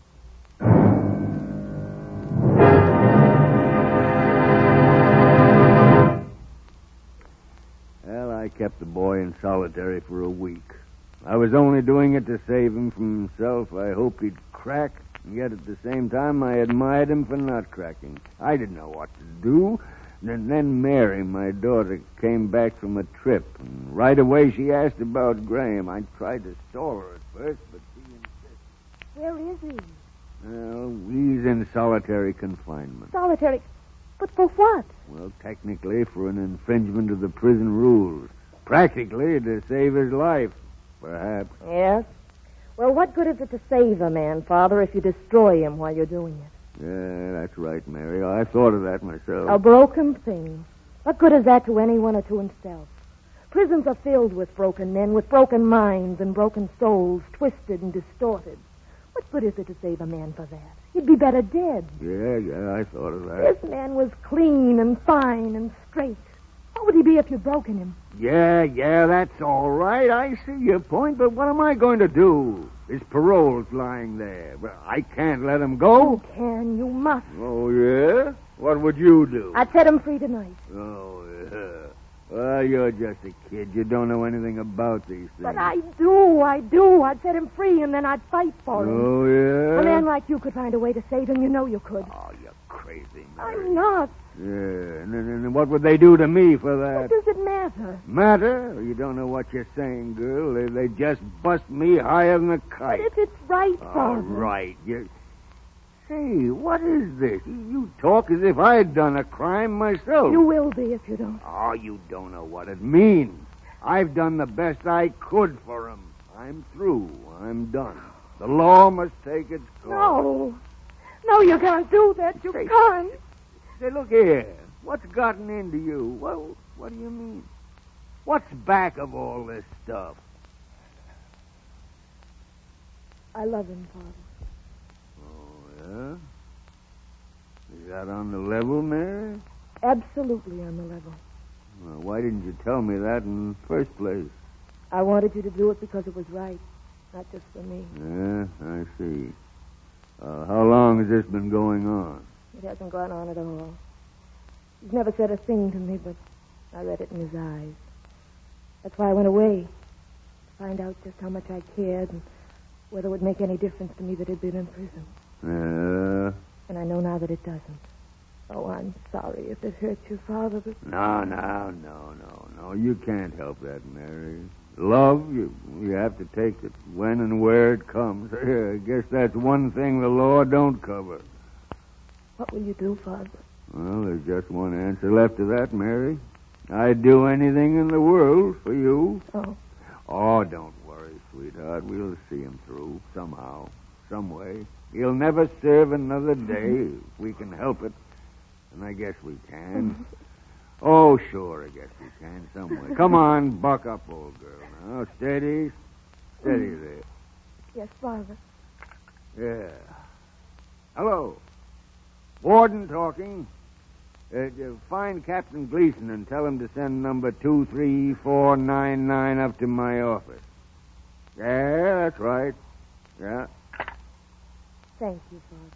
Well, I kept the boy in solitary for a week. I was only doing it to save him from himself. I hoped he'd crack, and yet at the same time I admired him for not cracking. I didn't know what to do. And then Mary, my daughter, came back from a trip. And right away she asked about Graham. I tried to stall her at first, but she insisted. Where is he? Well, he's in solitary confinement. Solitary. But for what? Well, technically for an infringement of the prison rules. Practically to save his life. perhaps. Yes? Well, what good is it to save a man, Father, if you destroy him while you're doing it? Yeah, that's right, Mary. I thought of that myself. A broken thing. What good is that to anyone or to himself? Prisons are filled with broken men, with broken minds and broken souls, twisted and distorted. What good is it to save a man for that? He'd be better dead. Yeah, I thought of that. This man was clean and fine and straight. What would he be if you'd broken him? Yeah, that's all right. I see your point, but what am I going to do? His parole's lying there. Well, I can't let him go. You can. You must. Oh, yeah? What would you do? I'd set him free tonight. Oh, yeah. Well, you're just a kid. You don't know anything about these things. But I do. I'd set him free, and then I'd fight for him. Oh, yeah? A man like you could find a way to save him. You know you could. Oh, you're crazy, Mary. I'm not. Yeah, and what would they do to me for that? What does it matter? Matter? You don't know what you're saying, girl. They just bust me higher than a kite. But if it's right, All Father. right. Hey, what is this? You talk as if I'd done a crime myself. You will be if you don't. Oh, you don't know what it means. I've done the best I could for him. I'm through. I'm done. The law must take its course. No, you can't do that. You can't. Say, look here. What's gotten into you? Well, what do you mean? What's back of all this stuff? I love him, Father. Yeah? Is that on the level, Mary? Absolutely on the level. Well, why didn't you tell me that in the first place? I wanted you to do it because it was right, not just for me. Yeah, I see. How long has this been going on? It hasn't gone on at all. He's never said a thing to me, but I read it in his eyes. That's why I went away, to find out just how much I cared and whether it would make any difference to me that he'd been in prison. Yeah. And I know now that it doesn't. Oh, I'm sorry if it hurt you, Father, but... No. You can't help that, Mary. Love, you have to take it when and where it comes. I guess that's one thing the law don't cover. What will you do, Father? Well, there's just one answer left to that, Mary. I'd do anything in the world for you. Oh, don't worry, sweetheart. We'll see him through somehow, some way. He'll never serve another day if we can help it. And I guess we can. Oh, sure, I guess we can some way. Come on, buck up, old girl. Now, steady there. Yes, Father. Yeah. Hello. Warden talking. Find Captain Gleason and tell him to send number 23499 up to my office. Yeah, that's right. Yeah. Thank you, Father.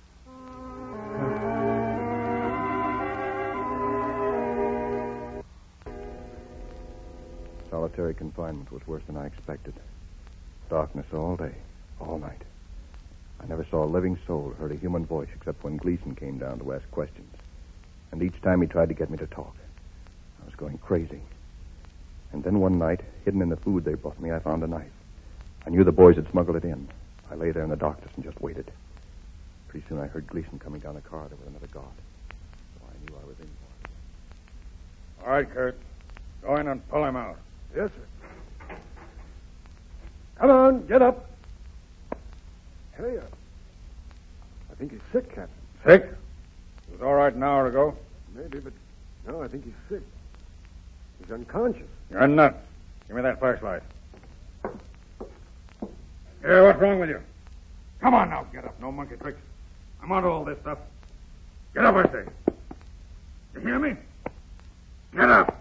Solitary confinement was worse than I expected. Darkness all day, all night. I never saw a living soul or heard a human voice except when Gleason came down to ask questions. And each time he tried to get me to talk. I was going crazy. And then one night, hidden in the food they brought me, I found a knife. I knew the boys had smuggled it in. I lay there in the darkness and just waited. Pretty soon I heard Gleason coming down the corridor with another guard. So I knew I was in for it. All right, Kurt. Go in and pull him out. Yes, sir. Come on, get up. Hey, I think he's sick, Captain. Sick? He was all right an hour ago. Maybe, but no, I think he's sick. He's unconscious. You're nuts. Give me that flashlight. Here, what's wrong with you? Come on now, get up. No monkey tricks. I'm onto all this stuff. Get up, I say. You hear me? Get up.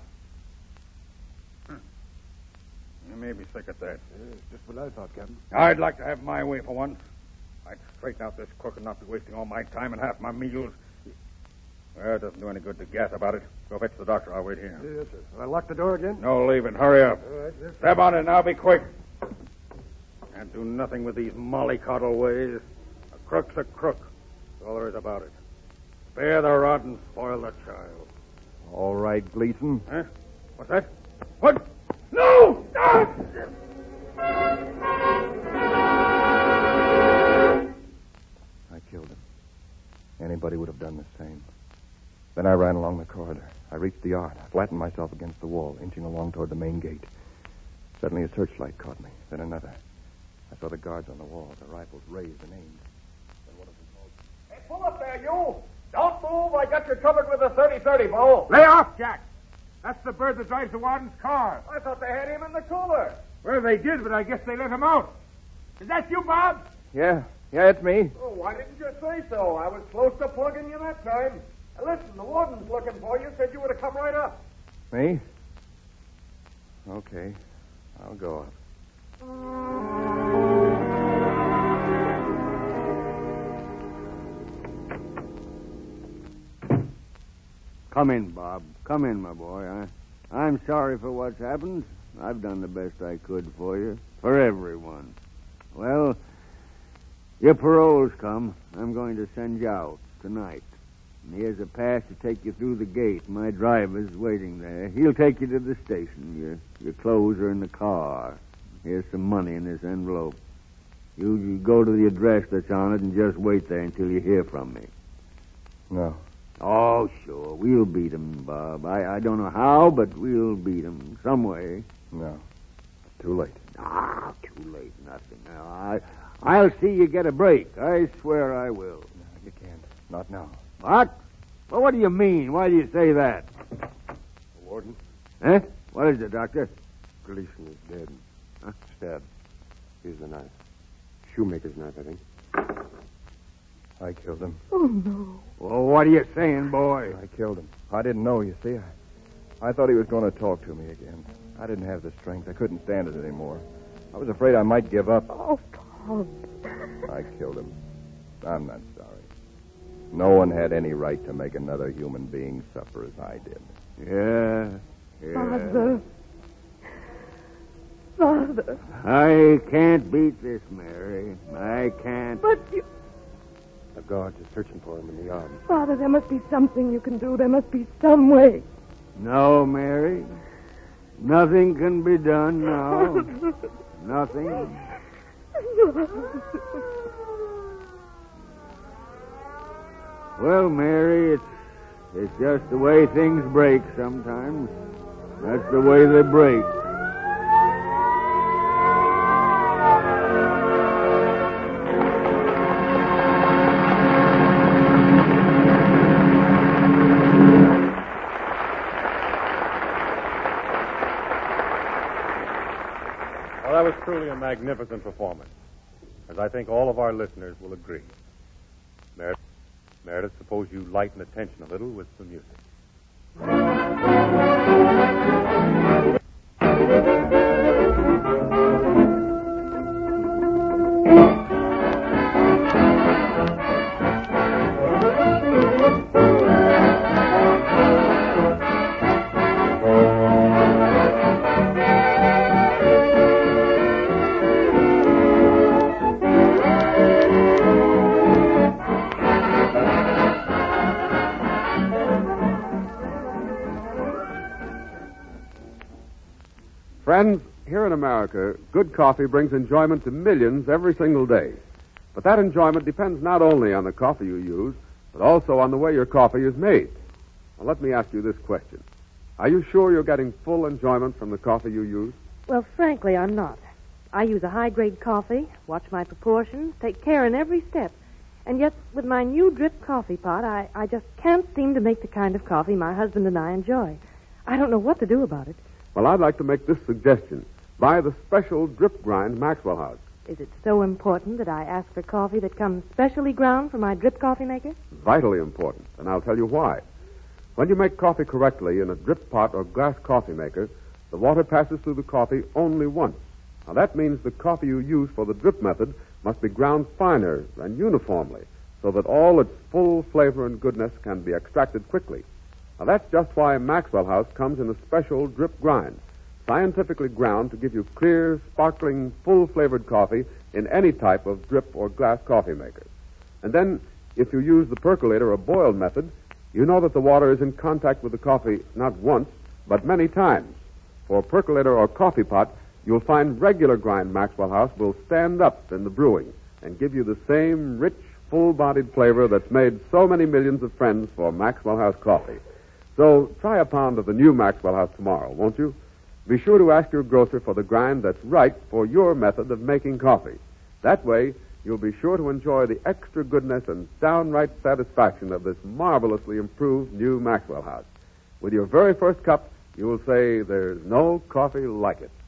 You may be sick at that. It's just what I thought, Captain. I'd like to have my way for once. I'd straighten out this crook and not be wasting all my time and half my meals. Well, it doesn't do any good to gas about it. Go fetch the doctor. I'll wait here. Yes, sir. Will I lock the door again? No, leave it. Hurry up. All right, yes, sir. Step on it now. Be quick. Can't do nothing with these mollycoddle ways. A crook's a crook. That's all there is about it. Spare the rod and spoil the child. All right, Gleason. Huh? What's that? What? No! No! I killed him. Anybody would have done the same. Then I ran along the corridor. I reached the yard. I flattened myself against the wall, inching along toward the main gate. Suddenly a searchlight caught me, then another. I saw the guards on the wall, their rifles raised and aimed. Then one of them called, Hey, pull up there, you! Don't move. I got you covered with a 30-30, Bo. Lay off, Jack. That's the bird that drives the warden's car. I thought they had him in the cooler. Well, they did, but I guess they let him out. Is that you, Bob? Yeah, it's me. Oh, why didn't you say so? I was close to plugging you that time. Now, listen, the warden's looking for you. Said you were to come right up. Me? Okay, I'll go up. Come in, Bob. Come in, my boy. I'm sorry for what's happened. I've done the best I could for you. For everyone. Well, your parole's come. I'm going to send you out tonight. And here's a pass to take you through the gate. My driver's waiting there. He'll take you to the station. Your clothes are in the car. Here's some money in this envelope. You go to the address that's on it and just wait there until you hear from me. No. Oh, sure. We'll beat 'em, Bob. I don't know how, but we'll beat 'em some way. No. Too late. Ah, too late. Nothing. Now, I'll see you get a break. I swear I will. No, you can't. Not now. What? Well, what do you mean? Why do you say that? The warden? Eh? What is it, Doctor? Gleason is dead. Huh? Stabbed. Here's the knife. Shoemaker's knife, I think. I killed him. Oh, no. Well, what are you saying, boy? I killed him. I didn't know, you see. I thought he was going to talk to me again. I didn't have the strength. I couldn't stand it anymore. I was afraid I might give up. Oh, Bob. I killed him. I'm not sorry. No one had any right to make another human being suffer as I did. Yeah. Father. Father. I can't beat this, Mary. I can't. But you... The guards are searching for him in the yard. Father, there must be something you can do. There must be some way. No, Mary. Nothing can be done now. Nothing. Well, Mary, it's just the way things break sometimes. That's the way they break. Well, that was truly a magnificent performance, as I think all of our listeners will agree. Meredith, suppose you lighten the tension a little with some music. Friends, here in America, good coffee brings enjoyment to millions every single day. But that enjoyment depends not only on the coffee you use, but also on the way your coffee is made. Now, let me ask you this question. Are you sure you're getting full enjoyment from the coffee you use? Well, frankly, I'm not. I use a high-grade coffee, watch my proportions, take care in every step. And yet, with my new drip coffee pot, I just can't seem to make the kind of coffee my husband and I enjoy. I don't know what to do about it. Well, I'd like to make this suggestion. Buy the special drip grind Maxwell House. Is it so important that I ask for coffee that comes specially ground for my drip coffee maker? Vitally important, and I'll tell you why. When you make coffee correctly in a drip pot or glass coffee maker, the water passes through the coffee only once. Now, that means the coffee you use for the drip method must be ground finer and uniformly, so that all its full flavor and goodness can be extracted quickly. Now, that's just why Maxwell House comes in a special drip grind, scientifically ground to give you clear, sparkling, full-flavored coffee in any type of drip or glass coffee maker. And then, if you use the percolator or boiled method, you know that the water is in contact with the coffee not once, but many times. For percolator or coffee pot, you'll find regular grind Maxwell House will stand up in the brewing and give you the same rich, full-bodied flavor that's made so many millions of friends for Maxwell House coffee. So try a pound of the new Maxwell House tomorrow, won't you? Be sure to ask your grocer for the grind that's right for your method of making coffee. That way, you'll be sure to enjoy the extra goodness and downright satisfaction of this marvelously improved new Maxwell House. With your very first cup, you will say there's no coffee like it.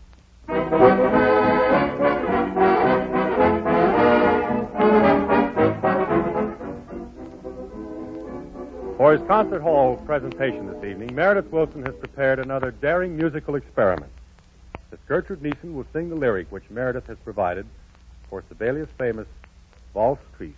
For his concert hall presentation this evening, Meredith Wilson has prepared another daring musical experiment. Miss Gertrude Neeson will sing the lyric which Meredith has provided for Sibelius' famous Valse Triste.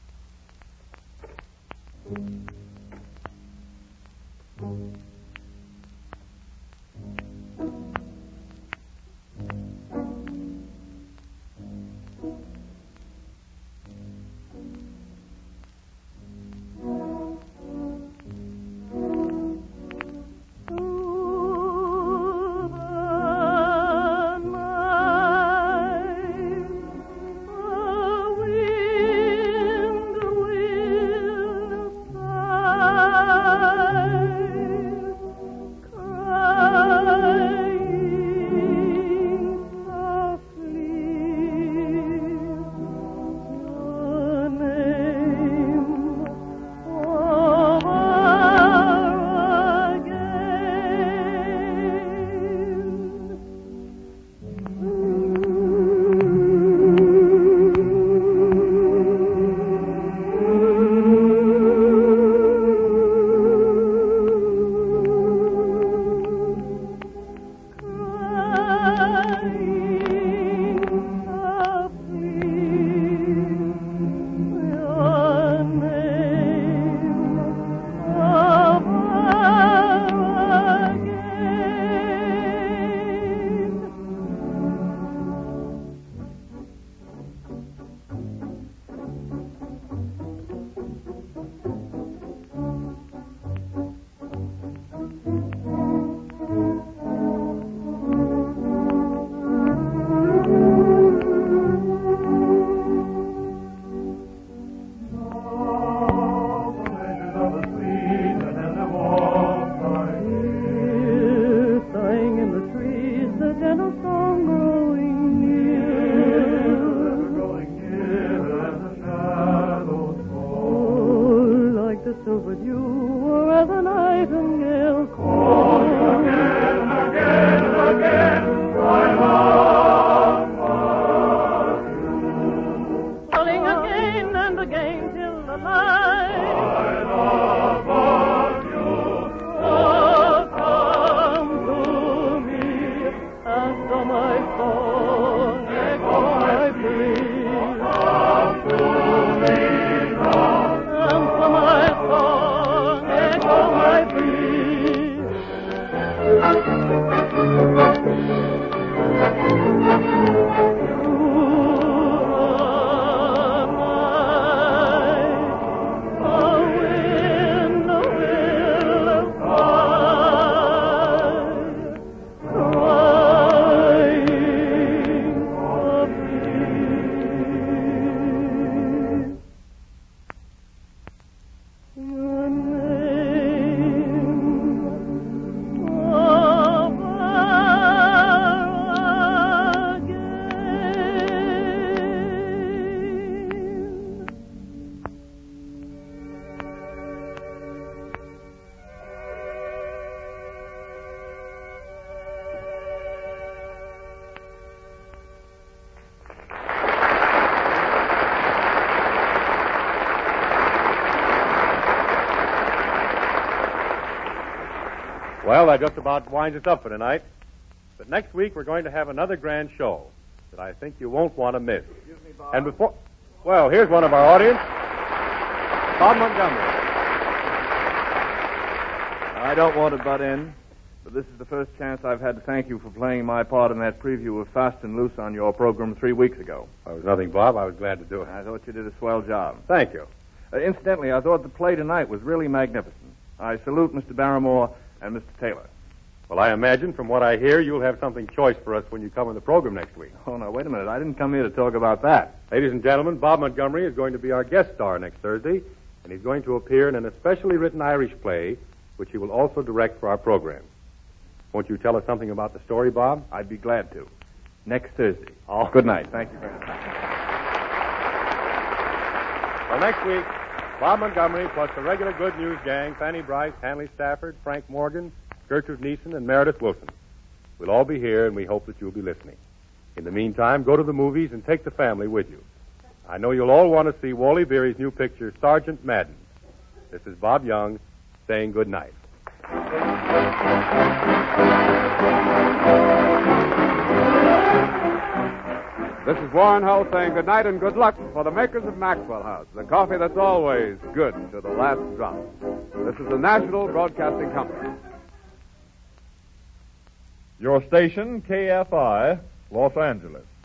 Well, that just about winds us up for tonight. But next week we're going to have another grand show that I think you won't want to miss. Excuse me, Bob. And before... Well, here's one of our audience, Bob Montgomery. I don't want to butt in, but this is the first chance I've had to thank you for playing my part in that preview of Fast and Loose on your program 3 weeks ago. It was nothing, Bob. I was glad to do it. I thought you did a swell job. Thank you. Incidentally, I thought the play tonight was really magnificent. I salute Mr. Barrymore and Mr. Taylor. Well, I imagine from what I hear, you'll have something choice for us when you come on the program next week. Oh, now, wait a minute. I didn't come here to talk about that. Ladies and gentlemen, Bob Montgomery is going to be our guest star next Thursday, and he's going to appear in an especially written Irish play, which he will also direct for our program. Won't you tell us something about the story, Bob? I'd be glad to. Next Thursday. Oh. Good night. Thank you very much. Well, next week, Bob Montgomery plus the regular Good News gang, Fanny Bryce, Hanley Stafford, Frank Morgan, Gertrude Neeson, and Meredith Wilson. We'll all be here, and we hope that you'll be listening. In the meantime, go to the movies and take the family with you. I know you'll all want to see Wally Beery's new picture, Sergeant Madden. This is Bob Young saying good night. This is Warren Hull saying good night and good luck for the makers of Maxwell House, the coffee that's always good to the last drop. This is the National Broadcasting Company. Your station, KFI, Los Angeles.